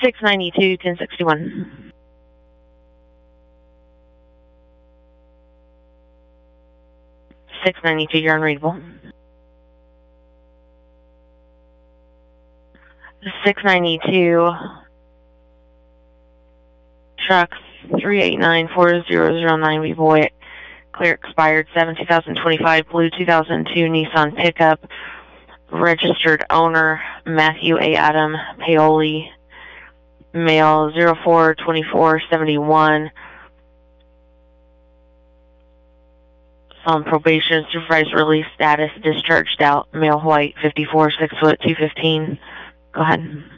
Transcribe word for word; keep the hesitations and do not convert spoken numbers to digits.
six ninety-two, ten sixty-one. six ninety-two, you're unreadable. six ninety-two, truck three eight nine four zero zero nine, Bevoy, clear expired seven two thousand twenty-five, blue two thousand two Nissan pickup, registered owner Matthew A. Adam Paoli, male zero four twenty-four seventy-one, on probation, supervised release status, discharged out, male white, fifty-four, six foot, two fifteen. Go ahead.